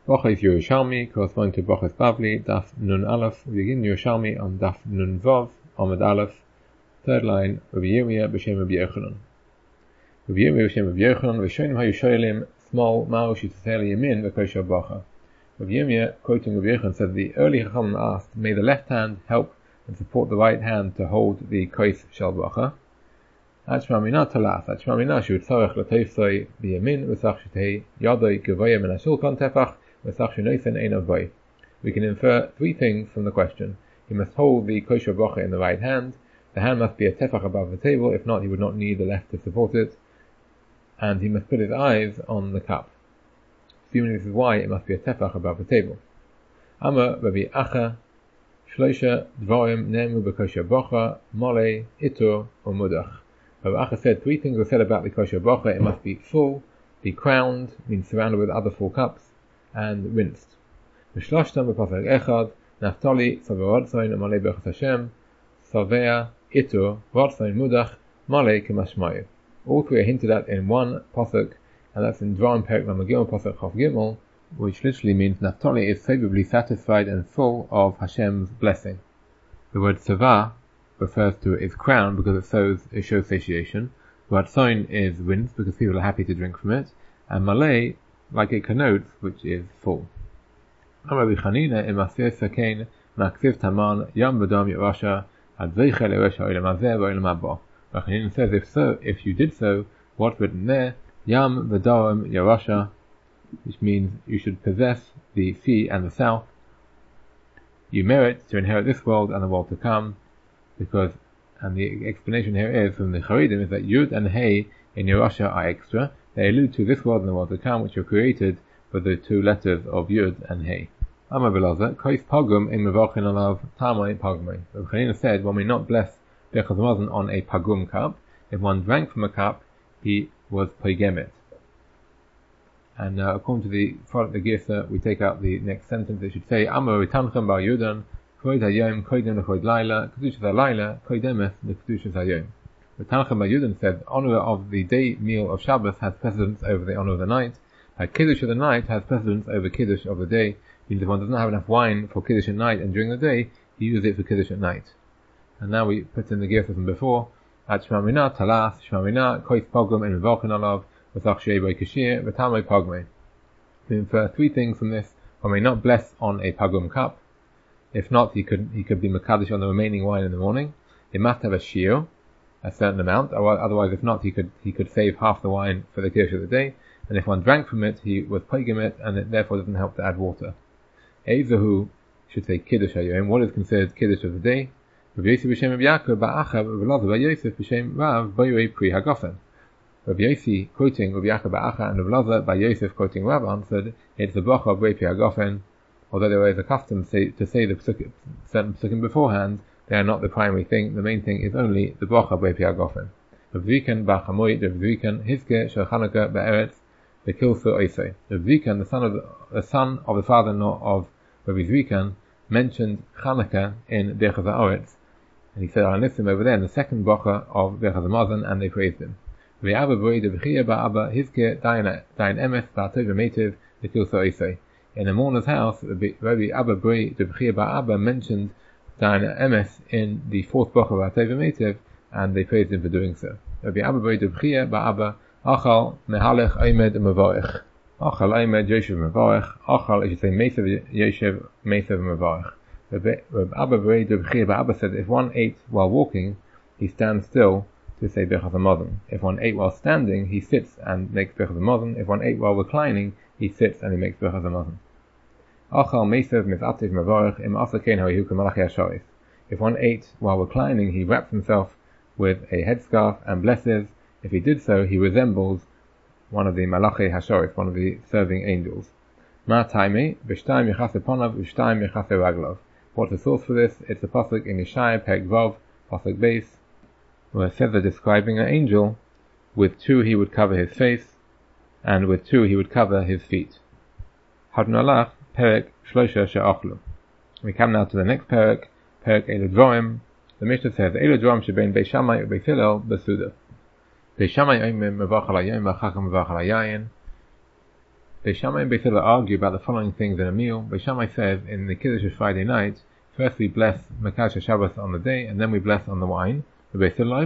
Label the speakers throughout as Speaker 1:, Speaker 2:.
Speaker 1: Bochas Yerushalmi, corresponding to Bochas Bavli, Daf Nun Aleph. We begin Yerushalmi on Daf Nun Vav, Amud Aleph, third line, Rabbi Yirmiyah b'Shem Rabbi Yochanan. Rabbi Yirmiyah b'Shem Rabbi Yochanan, V'shonim hayu shoyelim, small ma'u shitzel yamin v'kosher bacha. Rabbi Yirmiyah, quoting Rabbi Yochanan, said the early Chachamim asked, may the left hand help and support the right hand to hold the kois shel bacha. Achmamina talas, Achmamina shu tzarech l'teifsoi b'yamin v'sach shetei yadoi gevaya min hashulchan tefach v'sach shenoisen ein avoi. We can infer three things from the question. He must hold the kosher bacha in the right hand. The hand must be a tefach above the table, if not he would not need the left to support it. And he must put his eyes on the cup. Assuming this is why it must be a tefach above the table. Amar Rabbi Acha Shloisha Dvarim Nemu b'kosher bacha Mole Itur or Mudach. Rabbi Acha said three things were said about the kosher bacha. It must be full, be crowned, means surrounded with other full cups, and rinsed. V'shloshtam b'pasuk echad Naftali Savarotzain Mole b'chas Hashem Savea Itur Rotzain Mudach Mole K'mashmayu. All three are hinted at in one pasuk, and that's in Dvarim Perek Lamagimel pasuk Chav Gimel, which literally means Naphtali is favorably satisfied and full of Hashem's blessing. The word Savah refers to its crown because it shows satiation. Ratzoin is rinsed because people are happy to drink from it, and Malay, like it connotes, which is full. Rabbi Chanina Imasir Sakein Maksiv Taman Yam V'Dam Yerusha Adveichel Eresh Ha'olam Hazeh V'Olam Haba. Rabbi Chanina says, if you did so, what's written there? Yam V'Dam Yerusha, which means you should possess the sea and the south. You merit to inherit this world and the world to come, because, and the explanation here is from the Charedim, is that Yud and Hey in Yerusha are extra. They allude to this world and the world to come, which were created for the two letters of Yud and Hey. Amar Belaza, Kois Pagum in Mevachin Alav Tamai Pagmei. So Chanina said, one may not bless Bechaz Mazon on a Pagum cup. If one drank from a cup, he was Paigemet. And according to the Girsa, we take out the next sentence. It should say, Amar Ritanchem Bar Yudan, Koid Hayom, Koidem Lechoid Laila, Kedushas HaLaila, Koidemes Lekedushas Hayom. Ritanchem Bar Yudan said, honor of the day meal of Shabbos has precedence over the honor of the night. Kiddush of the night has precedence over Kiddush of the day. Means if one doesn't have enough wine for Kiddush at night and during the day, he uses it for Kiddush at night. And now we put in the Girsa from before. At Shmamina, Talas, Shmamina, Kois Pogum, and V'Volkin Alav, V'Sach Shei Kashir, V'Tamei Pogmei. We infer three things from this. One may not bless on a Pagum cup. If not, he could be Mekadosh on the remaining wine in the morning. It must have a shiur, a certain amount, or otherwise if not, he could save half the wine for the Kiddush of the day. And if one drank from it, he was Paigemet, and it therefore doesn't help to add water. Eizahu should say Kiddush Hayom. What is considered Kiddush of the day? Rabbi Yossi b'Shem Rabbi Yaakov ba'Acha Rabbi Elazar bar Yosef b'Shem Rav Boyei Pri Hagafen. Rabbi Yossi quoting Rabbi Yaakov ba'Acha and Rabbi Elazar bar Yosef quoting Rav answered, it's the bracha of Pri Hagafen. Although they were accustomed to say the certain psukim beforehand, they are not the primary thing. The main thing is only the bracha of Pri Hagafen. Rabbi Zrikan bar Chamoy, Rabbi Zrikan Hizke shel Chanukah be'eretz v'kilsu oisei. Rabbi Zrikan, the son of the father-in-law of Rabbi Zrikan, mentioned Chanukah in Birchas HaOretz, and he said, I listed him over there in the second bracha of Birchas HaMazon, and they praised him. Rabbi Abba B'rei D'B'chia Ba'Abba Hizke Dayan Emes Ba'atov V'Metiv V'kilso Oisei. In a mourner's house, Rabbi Abba B'rei D'B'chia Ba'Abba mentioned Dayan Emes in the fourth bracha of Ba'atov V'Metiv, and they praised him for doing so. Rabbi Abba B'rei D'B'chia Ba'Abba Achal Mehalech Oimed Mevarech. Achal Oimed Yoshev Mevarech. Achal, I should say Mesav Yoshev Mesav Mevarech. Rabbi Abba B'rei D'B'chia Ba'Abba said, if one ate while walking, he stands still to say Birchas HaMazon. If one ate while standing, he sits and makes Birchas HaMazon. If one ate while reclining, he sits and he makes Birchas HaMazon. Achal Mesav Misativ Mevarech Im Asakein Harihu K'Malachi HaSharis. If one ate while reclining, he wraps himself with a headscarf and blesses. If he did so, he resembles one of the Malachi HaSharis, one of the serving angels. Ma Taimi, V'Shtayim Yechase Ponav, V'Shtayim Yechase Raglav. What's the source for this? It's the pasuk in Yeshaya Perek Vav, pasuk Beis, where it says that describing an angel, with two he would cover his face, and with two he would cover his feet. Hadnalach Perek Shlosha She'achlu. We come now to the next Perek, Perek Eilu Dvarim. The Mishnah says, Eilu Dvarim shebein Beis Shammai u'Beis Hillel b'Suda. Beis Shammai oimim mevach al hayom v'achakam mevach al hayayin. Beis Shammai and Beis Hillel argue about the following things in a meal. Beis Shammai says in the Kiddush of Friday night, first we bless Mekadosh Shabbos on the day, and then we bless on the wine. Beis Hillel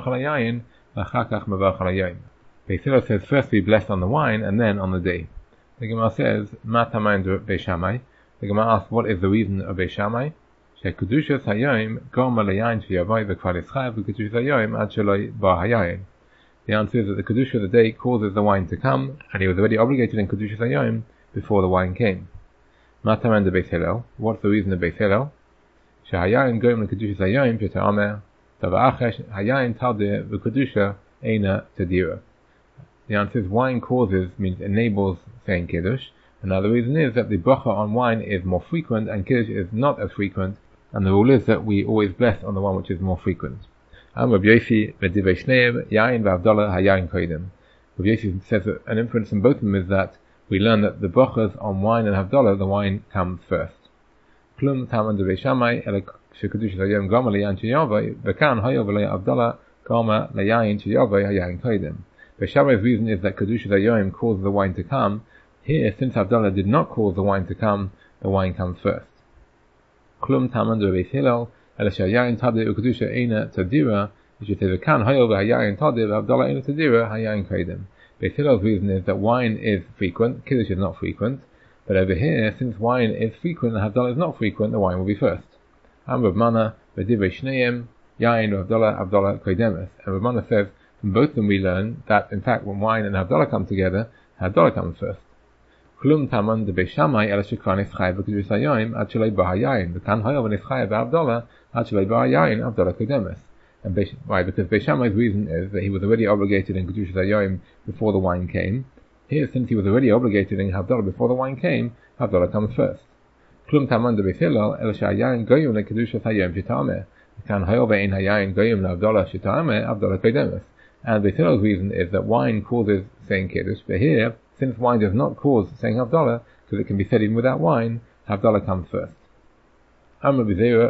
Speaker 1: says first we bless on the wine, and then on the day. The Gemara says, Ma Tamayin Beis Shammai. The Gemara asks, what is the reason of Beis Shammai? Shekedushas hayoim goma leyayin sheyavai v'kvar yischai v'kedushas hayoim ad sheloi bar hayayin. The answer is that the Kedusha of the day causes the wine to come, and he was already obligated in Kedushas Hayom before the wine came. Mataman de Beis Hillel. What's the reason of Beis Hillel? Shehayayin goyim l'Kedushas Hayom p'ta'amer dava'achesh hayayin taldir v'Kedusha eina tadira. The answer is wine causes means enables saying Kiddush, and now the reason is that the bracha on wine is more frequent and Kiddush is not as frequent, and the rule is that we always bless on the one which is more frequent. Rabbi Yossi says that an inference from both of them is that we learn that the brachas on wine and Havdalah, the wine comes first. Klum Taman de Beis Shammai ela shekedushas hayom gama leyayin sheyavai v'kan hayo v'leya Havdalah gama leyayin sheyavai hayayin koidem. Beis Shammai's reason is that kedushas hayom causes the wine to come. Here, since Havdalah did not cause the wine to come, the wine comes first. Klum Taman de Beis Hillel ela shehayayin tadir ukedusha eina tadira. You should say the kan hayo v'hayayin tadir v'Havdalah eina tadira hayayin koidem. Beis Hillel's reason is that wine is frequent, Kiddush is not frequent, but over here, since wine is frequent and Havdalah is not frequent, the wine will be first. And Rav Mana v'divrei shneim yayin Havdalah koidemes. And Rav Mana says from both of them we learn that in fact when wine and Havdalah come together, Havdalah comes first. Klum taman de Beis Shammai ela shekran ischai v'kedushas hayom ad sheloi bar hayayin v'kan hayo v'nischai v'Havdalah ad sheloi bar hayayin Havdalah koidemes. And why? Because Beis Shammai's reason is that he was already obligated in Kedushas Hayom before the wine came. Here, since he was already obligated in Havdalah before the wine came, Havdalah comes first. Klum taman de Beis Hillel el shehayayin goyim lekedushas hayom shetaameh kan hayo ve'ein hayayin goyim lehavdalah shetaameh Havdalah kodemes. And Beis Hillel's reason is that wine causes saying Kiddush, but here, since wine does not cause saying Havdalah, because it can be said even without wine, Havdalah comes first. And we infer,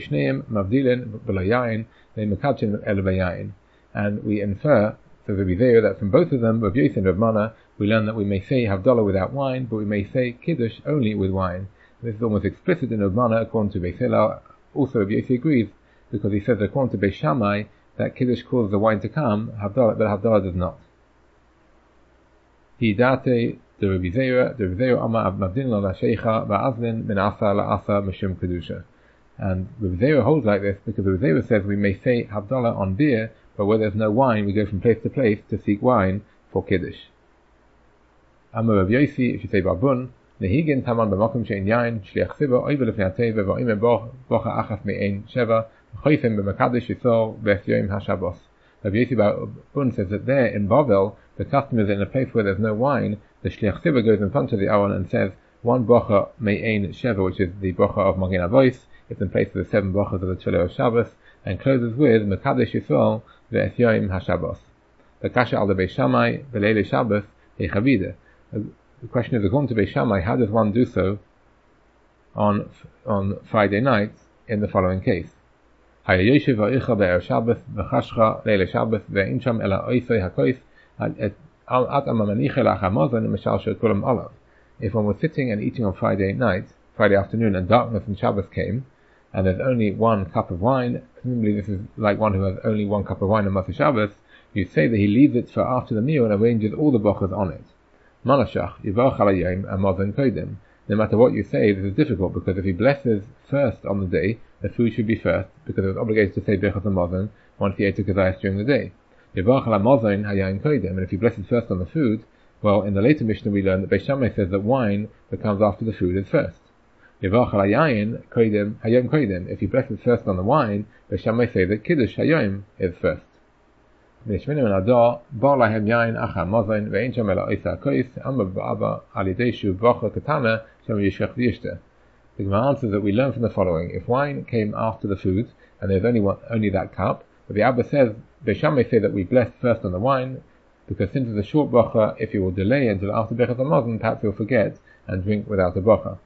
Speaker 1: so that from both of them, Rav Yossi and Rav Mana, we learn that we may say Havdalah without wine, but we may say Kiddush only with wine. This is almost explicit in Rav Mana according to Beis Hillel. Also Rav Yossi agrees, because he says according to Beis Shammai, that Kiddush causes the wine to come, but Havdalah does not. Hidate the Rabbi Zera Amar Abdin la Sheikha Ba'azlin min Asa la Asa Mishum Kedusha. And Rabbi Zera holds like this because Rabbi Zera says we may say Havdalah on beer, but where there's no wine, we go from place to place to seek wine for Kiddush. Amar Rabbi Yossi, if you say Barbun, Nehigin Taman b'makom she'in yain, Shliach Siva oivel lefnei hateva v'oimer bocha achas me'ein sheva, v'choifim b'mekadosh yisor v'esyoim ha'shabos. Rabbi Yossi Barbun says that there in Bavel, the custom is in a place where there's no wine, the Shliach Siva goes in front of the Aron and says, one bocha me'ein sheva, which is the bocha of Magen Avos, it's in place of the 7 brachas of the Tefillah of Shabbos, and closes with Mekadosh Yisrael ve'esyoim ha'Shabbos. The kasha al Beis Shammai v'leilei Shabbos hechavide. The question is, according to Beis Shammai, how does one do so on Friday night in the following case? Hayayoshev ha'ircha be'er Shabbos v'chashcha leilei Shabbos ve'in sham ela oisei hakois at amamanicha la'achamazon mishal she'kulam olav. If one was sitting and eating on Friday afternoon, and darkness and Shabbos came, and there's only 1 cup of wine, presumably this is like one who has only 1 cup of wine on Motzei Shabbos, you'd say that he leaves it for after the meal and arranges all the brachas on it. Malashach, yivarach al hayom amazon kodim. No matter what you say, this is difficult, because if he blesses first on the day, the food should be first, because it was obligated to say birchas hamazon once he ate a kazayas during the day. Yivarach al amazon hayom kodim, and if he blesses first on the food, well, in the later Mishnah we learn that Beis Shammai says that wine that comes after the food is first. Yivarach al hayayin kodim hayom kodim. If he blesses first on the wine, Beis Shammai say that Kiddush hayom is first. The Gemara answers that we learn from the following: if wine came after the food and there's only that cup, but the Abba says, Beis Shammai say that we bless first on the wine, because since it's a short bracha, if you will delay until after Birchas Hamazon, perhaps you'll forget and drink without a bracha.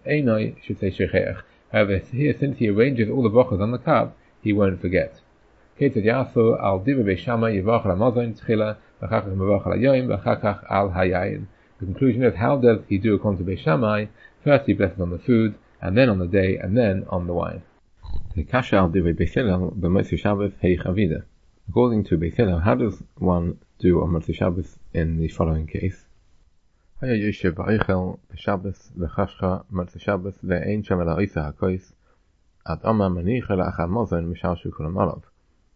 Speaker 1: However, here, since he arranges all the brachas on the cup, he won't forget. כיצד יעשו על דיבר בית שמאי יברך על המזון תחילה, ואחר כך מברך על היום, ואחר כך על היין. The conclusion is, how does he do according to Beis Shammai? First he blesses on the food, and then on the day, and then on the wine. The kasha al divrei Beis Hillel b'Motzei Shabbos heich avida. According to Beis Hillel, how does one do on Motzei Shabbos in the following case? Haya yoshev v'oichel b'Shabbos v'chashcha Motzei Shabbos ve'ein sham ela oisa hakois ad ama manicha la'achar mazon mishalshu kulam alav.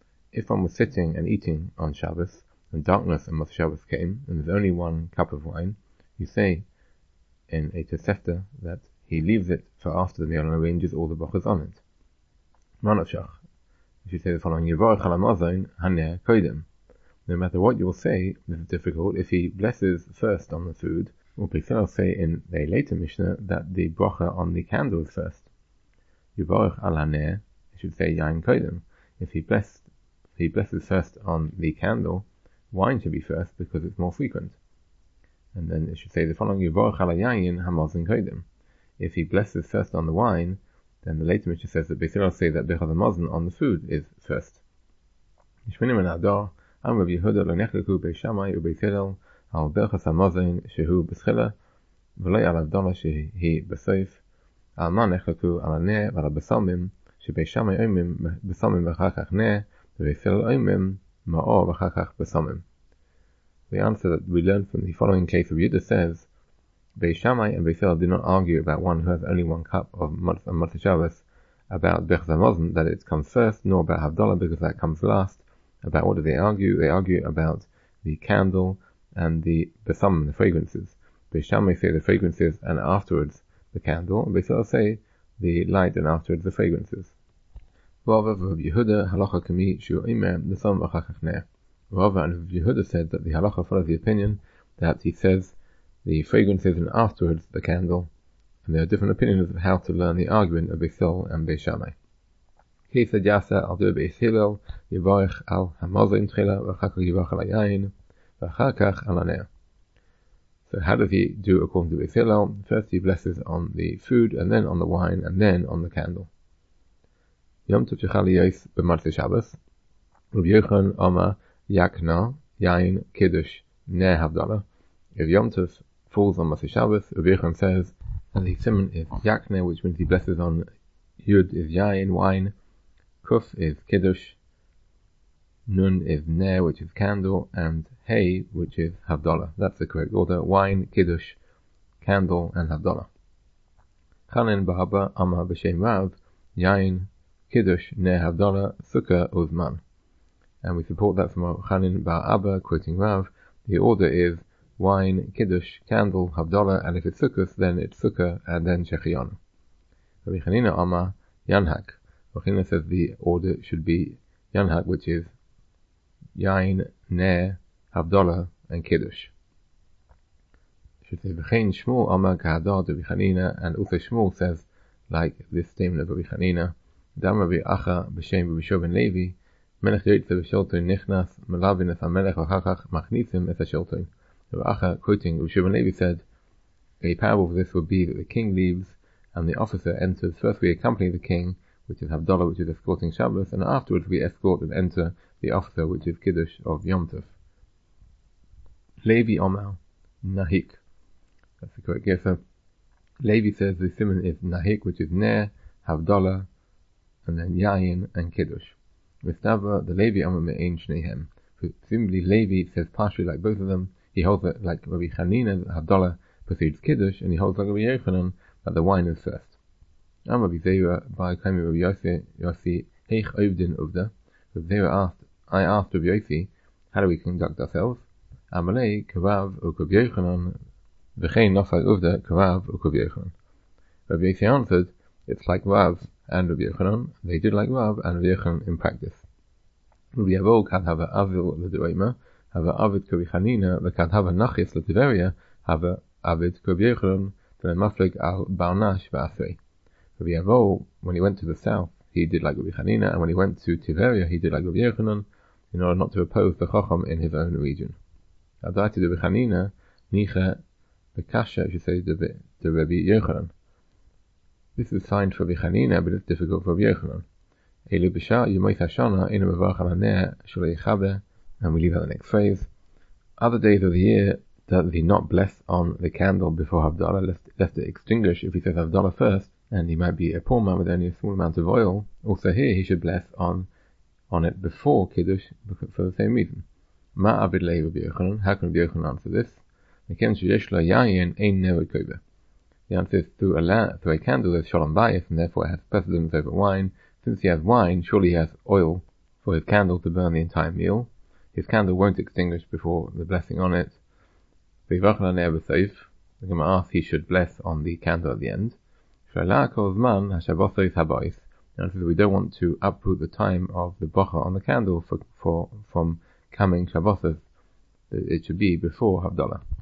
Speaker 1: If one was sitting and eating on Shabbos, and darkness and Motzei Shabbos came, and there's only one cup of wine, you say in a Tosefta that he leaves it for after the meal and arranges all the brachos on it. Manavshach, if you say the following, Yevorech al hamazon haneh kodim. No matter what you will say, this is difficult. If he blesses first on the food, or Beis Hillel say in a later Mishnah that the bracha on the candle is first. Yevorech al haneh, you should say yain kodim. If he blesses first on the candle, wine should be first because it's more frequent. And then it should say the following, Yevorech al hayayin hamazon kodim. If he blesses first on the wine, then the later Mishnah says that Beis Hillel say that Birchas Hamazon on the food is first. Yishminim and Adar, Am Rav Yehuda lo nechleku Beis Shammai u Beis Hillel al Birchas Hamazon shehu b'schila v'lo al havdalah shehi b'soif al ma nechleku al haneh v'al besamim shebeis Shammai omim besamim v'chachach neh v'Beis Hillel omim ma'or v'chachach besamim. The answer that we learn from the following case of Yehuda says, Beis Shammai and Beis Hillel do not argue about one who has only one cup of Motzei Shabbos about Birchas Hamazon, that it comes first, nor about Havdalah because that comes last. About what do they argue? They argue about the candle and the besamim, the fragrances. Beis Shammai say the fragrances and afterwards the candle, and Beis Hillel say the light and afterwards the fragrances. Rava and Rav Yehuda halacha kami shu omer nesam v'chachach neh. Rava and Rav Yehuda said that the halacha follows the opinion that he says the fragrances and afterwards the candle, and there are different opinions of how to learn the argument of Beis Hillel and Beis Shammai. Kesed yasa al dur Beis Hillel yivarech al hamazon tchila v'achar kach yivarech al hayayin v'achar kach al haneh. So how does he do according to Beis Hillel? First he blesses on the food, and then on the wine, and then on the candle. Yom tov shechal yos b'Motzei Shabbos. Rabbi Yochanan Amar yakna yain kiddush neh havdalah. If Yom Tov falls on Motzei Shabbos, Rabbi Yochanan says, and the simon is yakne, which means he blesses on Yud is yain, wine, Kuf is kiddush, Nun is neh, which is candle, and Hey, which is havdalah. That's the correct order: wine, kiddush, candle, and havdalah. Chanin ba'aba amar b'shem Rav, yain, kiddush, neh, havdalah, sukkah, uzman. And we support that from Chanin ba'aba, quoting Rav. The order is wine, kiddush, candle, havdalah, and if it's sukkah, then it's sukkah, and then shechion. Rabbi Chanina Amar yanhak. Rabbi Chanina says the order should be yanhak, which is yain, neh, havdalah, and kiddush. Should say v'chein Shmuel Amar kahadar Rabbi Chanina, and also Shmuel says like this statement of Rabbi Chanina. Dam Rabbi Acha b'shem Rabbi Shua ben Levi, melech yotze b'sholton nichnas melavin es hamelech v'chachach machnisim es hasholton. Rabbi Acha, quoting Rabbi Shua ben Levi, said a parable for this would be that the king leaves and the officer enters. First we accompany the king, which is havdalah, which is escorting Shabbos, and afterwards we escort and enter the officer, which is kiddush of Yom Tov. Levi Omar nahik. That's the correct guess. So Levi says the simon is nahik, which is neh, havdalah, and then yayin and kiddush. Mistava the Levi Omar me'ein shnehem. Presumably Levi says partially like both of them. He holds it like Rabbi Chanina, havdalah precedes kiddush, and he holds like Rabbi Yochanan that the wine is first. Am Rabbi Zeira by Kami Rabbi Yossi heich ovdin uvda. Rabbi Zeira asked, I asked Rabbi Yossi, how do we conduct ourselves? Amalei kavav u Rabbi Yochanan v'chein nosai uvda kavav u Rabbi Yochanan. Rabbi Yossi answered, it's like Rav and Rabbi Yochanan. They did like Rav and Rabbi Yochanan in practice. Rabbi Yavol kad hava avil l'doima, hava avid Rabbi Chanina, v'kad hava nachis l'tiveria, hava avid Rabbi Yochanan, maflig al barnash v'asrei. Rabbi Yavol, when he went to the south, he did like Rabbi Chanina, and when he went to Tiberia, he did like Rabbi Yochanan, in order not to oppose the Chacham in his own region. Adaiti Rabbi Chanina, nicha bekasha, if you say, to Rabbi Yochanan. This is signed for Rabbi Chanina, but it's difficult for Rabbi Yochanan. Elu B'Shar Yemot HaShana Inu Mevarach Al Haneh Shelo Yechaber, and we leave out the next phrase. Other days of the year does he not bless on the candle before Havdalah, lest it extinguish if he says Havdalah first, and he might be a poor man with only a small amount of oil. Also here he should bless on it before Kiddush for the same reason. Ma Abid Lei Rabbi Yochanan, how can Rabbi Yochanan answer this? The answer is through a candle there's Shalom Bayis, and therefore it has precedence over wine. Since he has wine, surely he has oil for his candle to burn the entire meal. His candle won't extinguish before the blessing on it. The Gemara asks he should bless on the candle at the end. And we don't want to uproot the time of the bracha on the candle from coming Shabbos. It should be before Havdalah.